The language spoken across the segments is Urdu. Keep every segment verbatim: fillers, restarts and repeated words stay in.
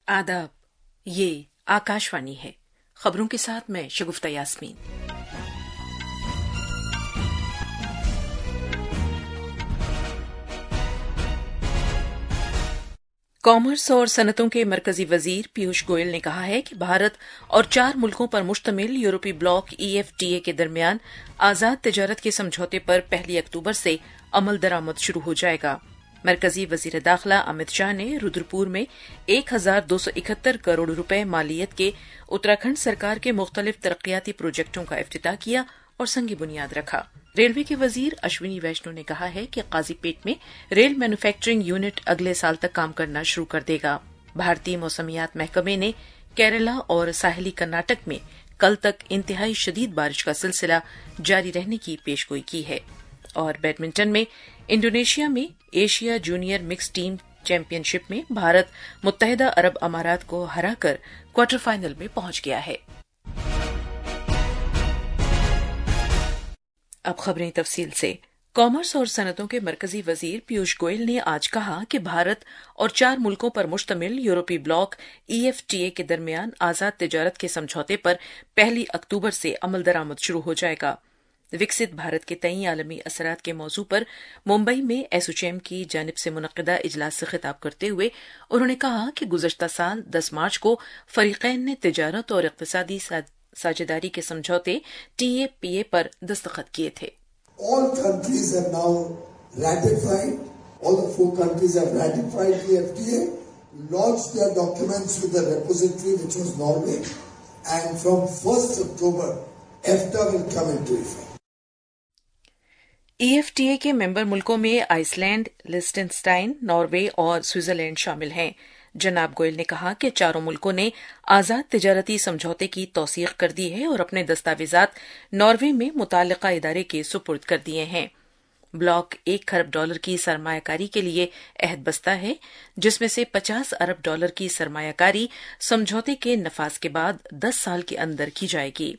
आदाब, ये आकाशवाणी है। खबरों के साथ मैं शगुफ्ता यास्मीन। कॉमर्स और सनतों के मरकजी वजीर पीयूष गोयल ने कहा है कि भारत और चार मुल्कों पर मुश्तमिल यूरोपीय bloc E F T A के दरमियान आजाद तिजारत के समझौते पर पहली अक्टूबर से अमल दरामद शुरू हो जाएगा। मरकजी वजीर दाखिला अमित शाह ने रुद्रपुर में एक हजार दो सौ इकहत्तर करोड़ रुपए मालियत के उत्तराखंड सरकार के मुख्तलिफ तरक्याती प्रोजेक्टों का इफ्तिताह किया और संगी बुनियाद रखा। रेलवे के वजीर अश्विनी वैष्णव ने कहा है कि काजीपेट में रेल मैन्युफैक्चरिंग यूनिट अगले साल तक काम करना शुरू कर देगा। भारतीय मौसमियात महकमे ने केरला और साहिली कर्नाटक में कल तक इंतहाई शदीद बारिश का सिलसिला जारी रहने की पेशगोई की है। और बैडमिंटन में इंडोनेशिया में Asia junior mix team championship में भारत मुत्तहिदा अरब अमारात को हराकर क्वार्टर फाइनल में पहुंच गया है। अब खबरें तफसील से। कॉमर्स और सनतों के मरकजी वजीर पीयूष गोयल ने आज कहा कि भारत और चार मुल्कों पर मुश्तमिल यूरोपीय bloc E F T A के दरमियान आजाद तिजारत के समझौते पर पहली अक्टूबर से अमल दरामद शुरू हो जाएगा। विकसित भारत के तई आलमी असरात के मौजू पर मुंबई में एसोचैम की जानिब से मुनक्किदा इजलास से खिताब करते हुए उन्होंने कहा कि गुज़श्ता साल दस मार्च को फरीकैन ने तिजारत और इक़्तिसादी साझेदारी के समझौते टी ए पी ए पर दस्तखत किए थे। All countries have now ratified, all the four countries have ratified T F T A, launched their documents with the repository which was Norway, and from first October, E F T A will come into effect. E F T A के मेंबर मुल्कों में आइसलैंड, लिस्टेनस्टाइन, नॉर्वे और स्विट्जरलैंड शामिल हैं। जनाब गोयल ने कहा कि चारों मुल्कों ने आजाद तिजारती समझौते की तौसीक कर दी है और अपने दस्तावेजात नॉर्वे में मुताल्लिका इदारे के सुपुर्द कर दिए हैं। ब्लॉक एक खरब डॉलर की सरमायाकारी के लिए अहद बस्ता है, जिसमें से पचास अरब डॉलर की सरमायाकारी समझौते के नफाज के बाद दस साल के अंदर की जाएगी।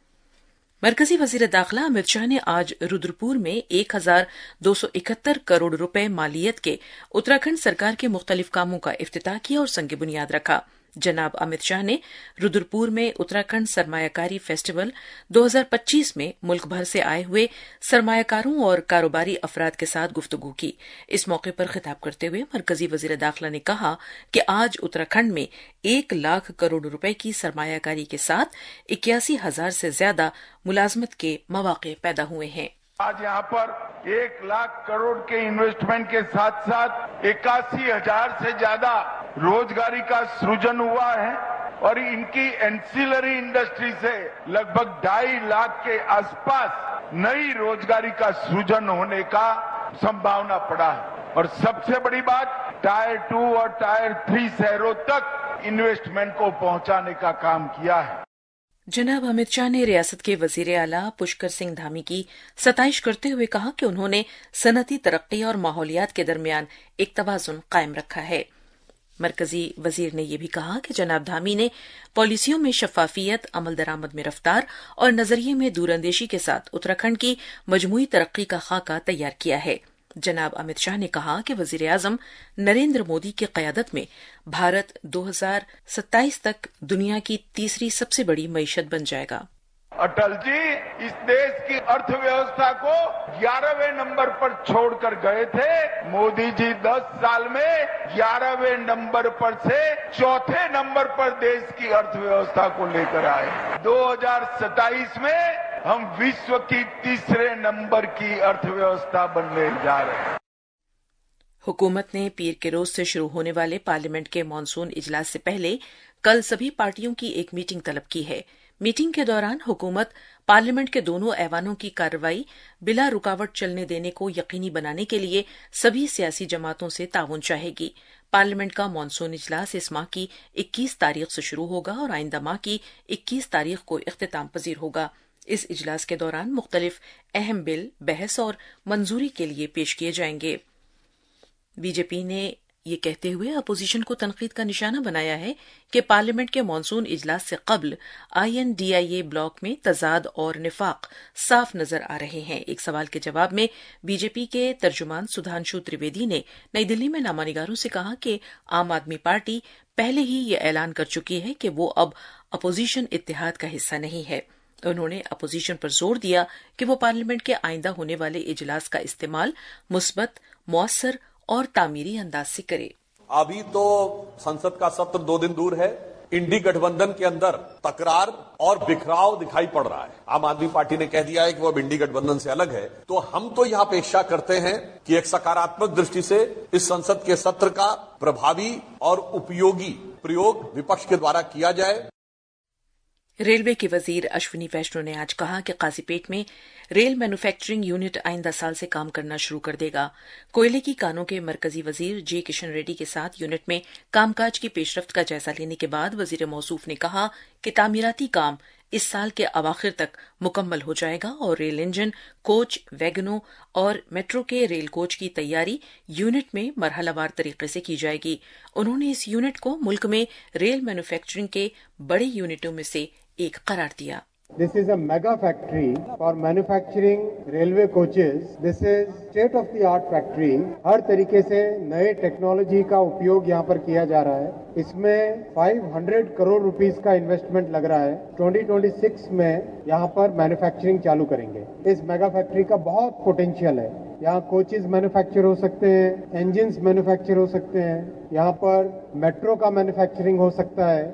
मरकजी वजीर दाखिला अमित शाह ने आज रुद्रपुर में एक हजार दो सौ इकहत्तर करोड़ रुपए मालियत के उत्तराखंड सरकार के मुख्तलिफ कामों का इफ्तिताह किया और संग बुनियाद रखा। जनाब अमित शाह ने रुद्रपुर में उत्तराखंड सरमायाकारी फेस्टिवल दो हजार पच्चीस में मुल्क भर से आए हुए सरमायाकारों और कारोबारी अफराद के साथ गुफ्तगू की। इस मौके पर खिताब करते हुए मरकजी वजीर दाखिला ने कहा कि आज उत्तराखंड में एक लाख करोड़ रुपए की सरमायाकारी के साथ इक्यासी हजार से ज्यादा मुलाजमत के मौके पैदा हुए हैं। आज यहाँ पर एक लाख करोड़ के इन्वेस्टमेंट के साथ साथ इक्यासी हजार से ज्यादा रोजगारी का सृजन हुआ है और इनकी एंसिलरी इंडस्ट्री से लगभग ढाई लाख के आसपास नई रोजगारी का सृजन होने का संभावना पड़ा है। और सबसे बड़ी बात, टायर टू और टायर थ्री शहरों तक इन्वेस्टमेंट को पहुंचाने का काम किया है। जनाब अमित शाह ने रियासत के वजीर आला पुष्कर सिंह धामी की सताइश करते हुए कहा कि उन्होंने सनती तरक्की और माहौलियात के दरमियान एक तवाजुन कायम रखा है। मरकजी वजीर ने यह भी कहा कि जनाब धामी ने पॉलिसियों में शफाफियत, अमल दरामद में रफ्तार और नजरिए में दूरअंदेशी के साथ उत्तराखंड की मजमूई तरक्की का खाका तैयार किया है। जनाब अमित शाह ने कहा कि वजीर आजम नरेंद्र मोदी की क़यादत में भारत दो हजार सत्ताईस तक दुनिया की तीसरी सबसे बड़ी मईशत बन जाएगा। अटल जी इस देश की अर्थव्यवस्था को ग्यारहवें नंबर पर छोड़कर गए थे। मोदी जी दस साल में ग्यारहवें नंबर पर से चौथे नंबर पर देश की अर्थव्यवस्था को लेकर आए। दो हजार सत्ताईस में हम विश्व की तीसरे नंबर की अर्थव्यवस्था बनने जा रहे हैं। हुकूमत ने पीर के रोज से शुरू होने वाले पार्लियामेंट के मानसून इजलास से पहले कल सभी पार्टियों की एक मीटिंग तलब की है। मीटिंग के दौरान हुकूमत पार्लियामेंट के दोनों ऐवानों की कार्रवाई बिला रुकावट चलने देने को यकीनी बनाने के लिए सभी सियासी जमातों से ताउन चाहेगी। पार्लियामेंट का मानसून इजलास इस माह की इक्कीस तारीख से शुरू होगा और आइंदा माह की इक्कीस तारीख को इख्तिताम पजीर होगा। इस इजलास के दौरान मुख्तलिफ अहम बिल बहस और मंजूरी के लिए पेश किए जाएंगे। बीजेपी ने ये कहते हुए अपोजिशन को तनकीद का निशाना बनाया है कि पार्लियामेंट के मानसून इजलास से कबल I N D I A bloc में तजाद और निफाक साफ नजर आ रहे हैं। एक सवाल के जवाब में बीजेपी के तर्जुमान सुधांशु त्रिवेदी ने नई दिल्ली में नामानिगारों से कहा कि आम आदमी पार्टी پہلے ہی یہ اعلان کر چکی ہے کہ وہ اب اپوزیشن اتحاد کا حصہ نہیں ہے۔ انہوں نے اپوزیشن پر زور دیا کہ وہ پارلیمنٹ کے آئندہ ہونے والے اجلاس کا استعمال مثبت، مؤثر اور تعمیری انداز سے کرے۔ ابھی تو سنسد کا سत्र دو دن دور ہے، انڈی گٹھبندھن کے اندر تکرار اور بکھراؤ دکھائی پڑ رہا ہے۔ عام آدمی پارٹی نے کہہ دیا ہے کہ وہ اب انڈی گٹھبندھن سے الگ ہے، تو ہم تو یہاں پیشہ کرتے ہیں کہ ایک سکاراتمک درشٹی سے اس سنسد کے سत्र کا پربھاوی اور اپیوگی پریوگ وپکش کے دوارا کیا جائے۔ ریلوے کے وزیر اشونی ویشنو نے آج کہا کہ قاضی پیٹ میں ریل مینوفیکچرنگ یونٹ آئندہ سال سے کام کرنا شروع کر دے گا۔ کوئلے کی کانوں کے مرکزی وزیر جی کشن ریڈی کے ساتھ یونٹ میں کام کاج کی پیش رفت کا جائزہ لینے کے بعد وزیر موصوف نے کہا کہ تعمیراتی کام اس سال کے اواخر تک مکمل ہو جائے گا اور ریل انجن، کوچ، ویگنوں اور میٹرو کے ریل کوچ کی تیاری یونٹ میں مرحلہ وار طریقے سے کی جائے گی۔ انہوں نے اس یونٹ کو ملک میں ریل مینوفیکچرنگ کے بڑے یونٹوں میں سے ایک قرار دیا۔ This is a mega factory for manufacturing railway coaches. This is state of the art factory. ہر طریقے سے نئے ٹیکنالوجی کا اپیوگ یہاں پر کیا جا رہا ہے۔ اس میں پانچ سو کروڑ روپیز کا انویسٹمنٹ لگ رہا ہے۔ دو ہزار چھبیس میں یہاں پر مینوفیکچرنگ چالو کریں گے۔ اس میگا فیکٹری کا بہت پوٹینشیل ہے۔ یہاں کوچز مینوفیکچر ہو سکتے ہیں، انجنز مینوفیکچر ہو سکتے ہیں، یہاں پر میٹرو کا مینوفیکچرنگ ہو سکتا ہے۔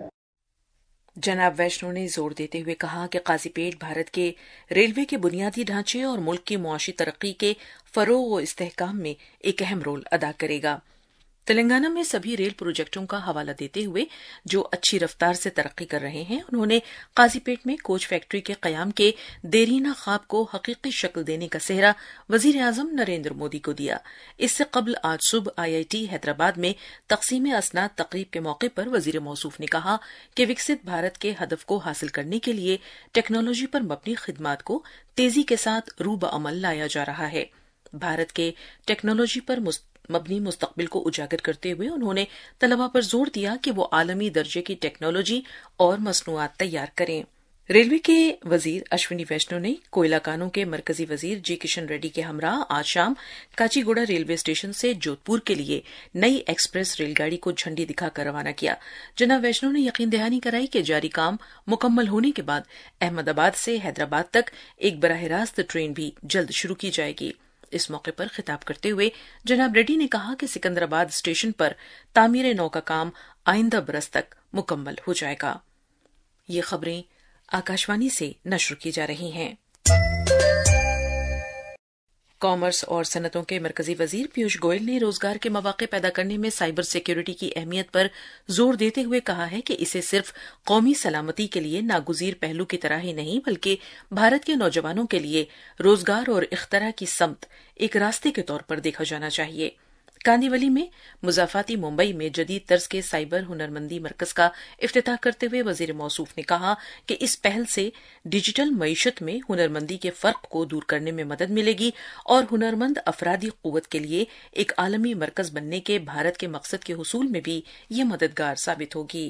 جناب ویشنو نے زور دیتے ہوئے کہا کہ قاضی پیٹ بھارت کے ریلوے کے بنیادی ڈھانچے اور ملک کی معاشی ترقی کے فروغ و استحکام میں ایک اہم رول ادا کرے گا۔ تلنگانہ میں سبھی ریل پروجیکٹوں کا حوالہ دیتے ہوئے جو اچھی رفتار سے ترقی کر رہے ہیں، انہوں نے قاضی پیٹ میں کوچ فیکٹری کے قیام کے دیرینہ خواب کو حقیقی شکل دینے کا سہرا وزیر اعظم نریندر مودی کو دیا۔ اس سے قبل آج صبح آئی آئی ٹی حیدرآباد میں تقسیم اسناد تقریب کے موقع پر وزیر موصوف نے کہا کہ وکست بھارت کے ہدف کو حاصل کرنے کے لیے ٹیکنالوجی پر مبنی خدمات کو تیزی کے ساتھ رو بعمل لایا جا رہا ہے۔ بھارت کے ٹیکنالوجی پر مبنی مستقبل کو اجاگر کرتے ہوئے انہوں نے طلباء پر زور دیا کہ وہ عالمی درجے کی ٹیکنالوجی اور مصنوعات تیار کریں۔ ریلوے کے وزیر اشونی ویشنو نے کوئلہ کانوں کے مرکزی وزیر جی کشن ریڈی کے ہمراہ آج شام کاچی گوڑا ریلوے اسٹیشن سے جودھپور کے لیے نئی ایکسپریس ریل گاڑی کو جھنڈی دکھا کر روانہ کیا۔ جناب ویشنو نے یقین دہانی کرائی کہ جاری کام مکمل ہونے کے بعد احمد آباد سے حیدرآباد تک ایک براہ راست ٹرین بھی جلد شروع کی جائے گی۔ اس موقع پر خطاب کرتے ہوئے جناب ریڈی نے کہا کہ سکندرآباد اسٹیشن پر تعمیر نو کا کام آئندہ برس تک مکمل ہو جائے گا۔ یہ خبریں آکاشوانی سے نشر کی جا رہی ہیں۔ کامرس اور صنعتوں کے مرکزی وزیر پیوش گوئل نے روزگار کے مواقع پیدا کرنے میں سائبر سیکیورٹی کی اہمیت پر زور دیتے ہوئے کہا ہے کہ اسے صرف قومی سلامتی کے لیے ناگزیر پہلو کی طرح ہی نہیں بلکہ بھارت کے نوجوانوں کے لیے روزگار اور اختراع کی سمت ایک راستے کے طور پر دیکھا جانا چاہیے۔ کاندیولی میں مضافاتی ممبئی میں جدید طرز کے سائبر ہنرمندی مرکز کا افتتاح کرتے ہوئے وزیر موصوف نے کہا کہ اس پہل سے ڈیجیٹل معیشت میں ہنرمندی کے فرق کو دور کرنے میں مدد ملے گی اور ہنرمند افرادی قوت کے لیے ایک عالمی مرکز بننے کے بھارت کے مقصد کے حصول میں بھی یہ مددگار ثابت ہوگی۔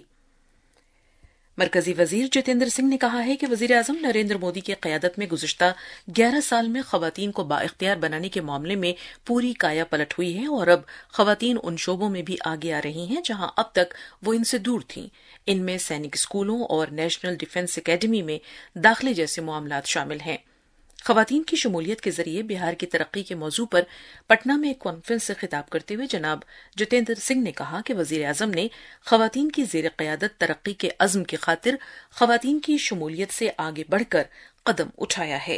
مرکزی وزیر جتیندر سنگھ نے کہا ہے کہ وزیر اعظم نریندر مودی کی قیادت میں گزشتہ گیارہ سال میں خواتین کو بااختیار بنانے کے معاملے میں پوری کایا پلٹ ہوئی ہے اور اب خواتین ان شعبوں میں بھی آگے آ رہی ہیں جہاں اب تک وہ ان سے دور تھیں۔ ان میں سینک اسکولوں اور نیشنل ڈیفنس اکیڈمی میں داخلے جیسے معاملات شامل ہیں۔ خواتین کی شمولیت کے ذریعے بہار کی ترقی کے موضوع پر پٹنہ میں ایک کانفرنس سے خطاب کرتے ہوئے جناب جتیندر سنگھ نے کہا کہ وزیر اعظم نے خواتین کی زیر قیادت ترقی کے عزم کی خاطر خواتین کی شمولیت سے آگے بڑھ کر قدم اٹھایا ہے۔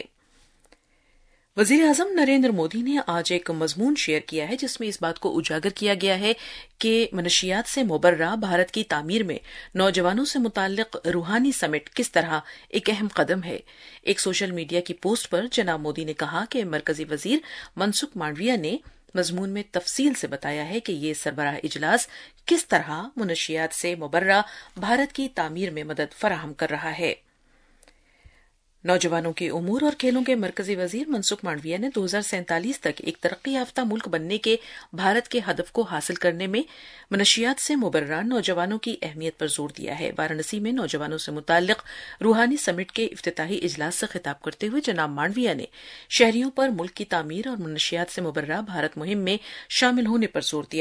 وزیر اعظم نریندر مودی نے آج ایک مضمون شیئر کیا ہے جس میں اس بات کو اجاگر کیا گیا ہے کہ منشیات سے مبرہ بھارت کی تعمیر میں نوجوانوں سے متعلق روحانی سمٹ کس طرح ایک اہم قدم ہے۔ ایک سوشل میڈیا کی پوسٹ پر جناب مودی نے کہا کہ مرکزی وزیر منسکھ مانڈویا نے مضمون میں تفصیل سے بتایا ہے کہ یہ سربراہ اجلاس کس طرح منشیات سے مبرہ بھارت کی تعمیر میں مدد فراہم کر رہا ہے۔ نوجوانوں کے امور اور کھیلوں کے مرکزی وزیر منسکھ مانڈویا نے دو ہزار سینتالیس تک ایک ترقی یافتہ ملک بننے کے بھارت کے ہدف کو حاصل کرنے میں منشیات سے مبرہ نوجوانوں کی اہمیت پر زور دیا ہے۔ وارانسی میں نوجوانوں سے متعلق روحانی سمٹ کے افتتاحی اجلاس سے خطاب کرتے ہوئے جناب مانڈویا نے شہریوں پر ملک کی تعمیر اور منشیات سے مبرہ بھارت مہم میں شامل ہونے پر زور دیا۔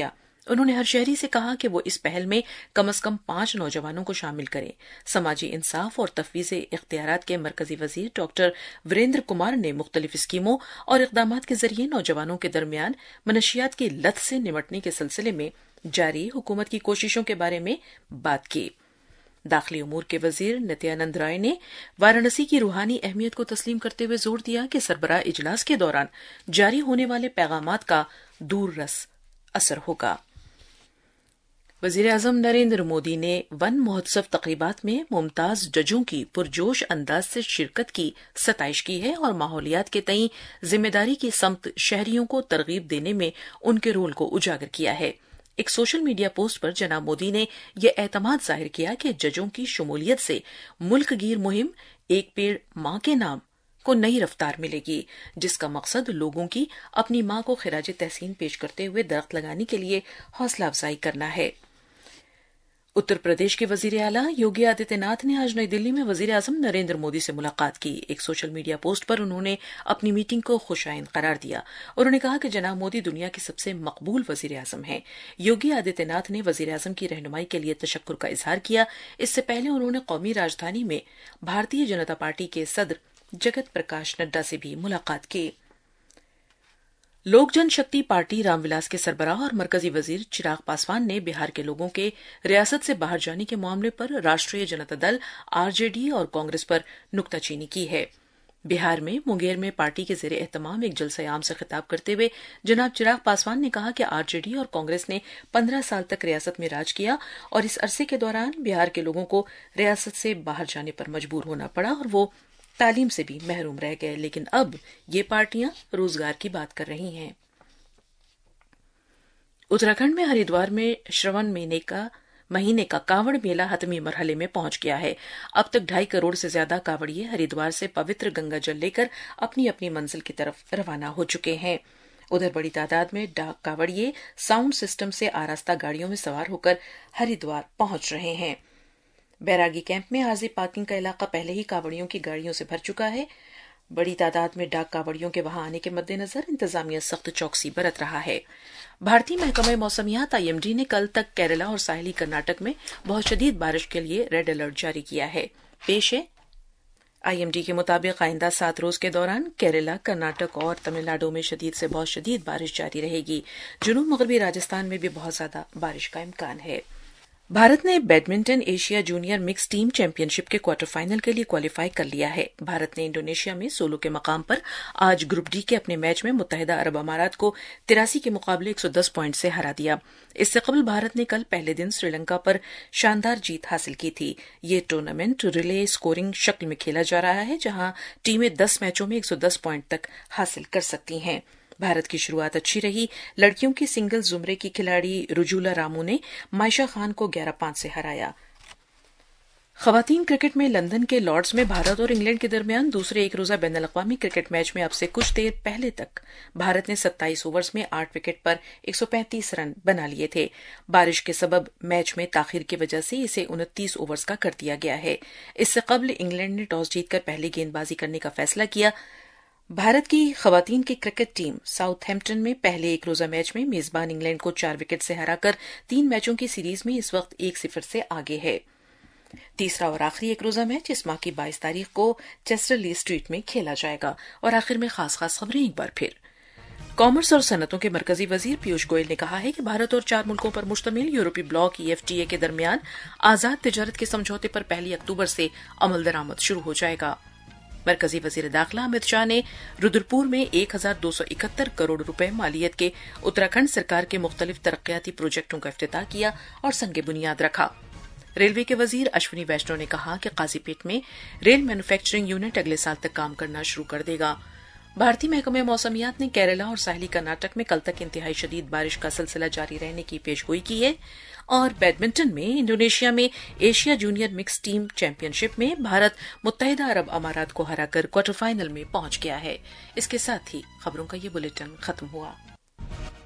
انہوں نے ہر شہری سے کہا کہ وہ اس پہل میں کم از کم پانچ نوجوانوں کو شامل کریں۔ سماجی انصاف اور تفویض اختیارات کے مرکزی وزیر ڈاکٹر وریندر کمار نے مختلف اسکیموں اور اقدامات کے ذریعے نوجوانوں کے درمیان منشیات کی لت سے نمٹنے کے سلسلے میں جاری حکومت کی کوششوں کے بارے میں بات کی۔ داخلی امور کے وزیر نتیانند رائے نے وارانسی کی روحانی اہمیت کو تسلیم کرتے ہوئے زور دیا کہ سربراہ اجلاس کے دوران جاری ہونے والے پیغامات کا دور رس اثر ہوگا۔ وزیر اعظم نریندر مودی نے ون مہوتسو تقریبات میں ممتاز ججوں کی پرجوش انداز سے شرکت کی ستائش کی ہے اور ماحولیات کے تئیں ذمہ داری کی سمت شہریوں کو ترغیب دینے میں ان کے رول کو اجاگر کیا ہے۔ ایک سوشل میڈیا پوسٹ پر جناب مودی نے یہ اعتماد ظاہر کیا کہ ججوں کی شمولیت سے ملک گیر مہم ایک پیڑ ماں کے نام کو نئی رفتار ملے گی، جس کا مقصد لوگوں کی اپنی ماں کو خراج تحسین پیش کرتے ہوئے درخت لگانے کے لیے حوصلہ افزائی کرنا ہے۔ اتر پردیش کے وزیر اعلیٰ یوگی آدتیہ ناتھ نے آج نئی دلی میں وزیر اعظم نریندر مودی سے ملاقات کی۔ ایک سوشل میڈیا پوسٹ پر انہوں نے اپنی میٹنگ کو خوش آئند قرار دیا۔ انہوں نے کہا کہ جناب مودی دنیا کے سب سے مقبول وزیر اعظم ہیں۔ یوگی آدتیہ ناتھ نے وزیر اعظم کی رہنمائی کے لیے تشکر کا اظہار کیا۔ اس سے پہلے انہوں نے قومی راجدھانی میں بھارتیہ جنتا پارٹی کے صدر جگت پرکاش نڈا سے بھی ملاقات کی۔ لوک جن شکتی پارٹی رام ولاس کے سربراہ اور مرکزی وزیر چراغ پاسوان نے بہار کے لوگوں کے ریاست سے باہر جانے کے معاملے پر راشٹریہ جنتا دل آر جے ڈی اور کانگریس پر نکتہ چینی کی ہے۔ بہار میں منگیر میں پارٹی کے زیر اہتمام ایک جلسہ عام سے خطاب کرتے ہوئے جناب چراغ پاسوان نے کہا کہ آر جے ڈی اور کانگریس نے پندرہ سال تک ریاست میں راج کیا اور اس عرصے کے دوران بہار کے لوگوں کو ریاست سے باہر جانے پر مجبور ہونا پڑا اور وہ تعلیم سے بھی محروم رہ گئے، لیکن اب یہ پارٹیاں روزگار کی بات کر رہی ہیں۔ اتراکھنڈ میں ہریدوار میں شرون مہینے کا مہینے کا کاوڑ میلہ حتمی مرحلے میں پہنچ گیا ہے۔ اب تک ڈھائی کروڑ سے زیادہ کاوڑیے ہریدوار سے پوتر گنگا جل لے کر اپنی اپنی منزل کی طرف روانہ ہو چکے ہیں۔ ادھر بڑی تعداد میں ڈاک کاوڑیے ساؤنڈ سسٹم سے آراستہ گاڑیوں میں سوار ہو کر ہریدوار پہنچ رہے ہیں۔ بیراگی کیمپ میں عارضی پارکنگ کا علاقہ پہلے ہی کاوڑیوں کی گاڑیوں سے بھر چکا ہے۔ بڑی تعداد میں ڈاک کاوڑیوں کے وہاں آنے کے مد نظر انتظامیہ سخت چوکسی برت رہا ہے۔ بھارتی محکمہ موسمیات آئی ایم ڈی نے کل تک کیرلا اور ساحلی کرناٹک میں بہت شدید بارش کے لیے ریڈ الرٹ جاری کیا ہے۔ پیش ہے آئی ایم ڈی کے مطابق آئندہ سات روز کے دوران کیرلا، کرناٹک اور تمل ناڈو میں شدید سے بہت شدید بارش جاری رہے گی۔ جنوب مغربی راجستھان میں بھی بہت زیادہ بارش کا امکان ہے۔ بھارت نے badminton Asia junior mix team championship کے کوارٹر فائنل کے لیے کوالیفائی کر لیا ہے۔ بھارت نے انڈونیشیا میں سولو کے مقام پر آج گروپ ڈی کے اپنے میچ میں متحدہ عرب امارات کو تراسی کے مقابلے ایک سو دس پوائنٹ سے ہرا دیا۔ اس سے قبل بھارت نے کل پہلے دن سری لنکا پر شاندار جیت حاصل کی تھی۔ یہ ٹورنامنٹ ریلے اسکورنگ شکل میں کھیلا جا رہا ہے، جہاں ٹیمیں دس میچوں میں ایک سو دس پوائنٹ تک حاصل کر سکتی ہیں۔ بھارت کی شروعات اچھی رہی۔ لڑکیوں کی سنگل زمرے کی کھلاڑی رجولا رامو نے مائشا خان کو گیارہ پانچ سے ہرایا۔ خواتین کرکٹ میں لندن کے لارڈز میں بھارت اور انگلینڈ کے درمیان دوسرے ایک روزہ بین الاقوامی کرکٹ میچ میں اب سے کچھ دیر پہلے تک بھارت نے ستائیس اوورز میں آٹھ وکٹ پر ایک سو پینتیس رن بنا لیے تھے۔ بارش کے سبب میچ میں تاخیر کی وجہ سے اسے انتیس اوورز کا کر دیا گیا ہے۔ اس سے قبل انگلینڈ نے ٹاس جیت کر پہلے گیند بازی کرنے کا فیصلہ کیا۔ بھارت کی خواتین کی کرکٹ ٹیم ساؤتھ ہیمپٹن میں پہلے ایک روزہ میچ میں میزبان انگلینڈ کو چار وکٹ سے ہرا کر تین میچوں کی سیریز میں اس وقت ایک صفر سے آگے ہے۔ تیسرا اور آخری ایک روزہ میچ اس ماہ کی بائیس تاریخ کو چیسٹر لی اسٹریٹ میں کھیلا جائے گا۔ اور آخر میں خاص خاص خبریں ایک بار پھر۔ کامرس اور صنعتوں کے مرکزی وزیر پیوش گوئل نے کہا ہے کہ بھارت اور چار ملکوں پر مشتمل یورپی bloc E F T A کے درمیان آزاد تجارت کے سمجھوتے پر پہلی اکتوبر سے عمل درآمد شروع ہو جائے گا۔ مرکزی وزیر داخلہ امت شاہ نے رودرپور میں ایک ہزار دو سو اکہتر کروڑ روپے مالیت کے اتراکھنڈ سرکار کے مختلف ترقیاتی پروجیکٹوں کا افتتاح کیا اور سنگ بنیاد رکھا۔ ریلوے کے وزیر اشونی ویشنو نے کہا کہ قاضی پیٹ میں ریل مینوفیکچرنگ یونٹ اگلے سال تک کام کرنا شروع کر دے گا۔ بھارتی محکمہ موسمیات نے کیرلا اور ساحلی کرناٹک میں کل تک انتہائی شدید بارش کا سلسلہ جاری رہنے کی پیشگوئی کی ہے۔ اور بیڈمنٹن میں انڈونیشیا میں Asia junior mix team championship میں بھارت متحدہ عرب امارات کو ہرا کر کوارٹر فائنل میں پہنچ گیا ہے۔ اس کے ساتھ ہی خبروں کا یہ بلیٹن ختم ہوا۔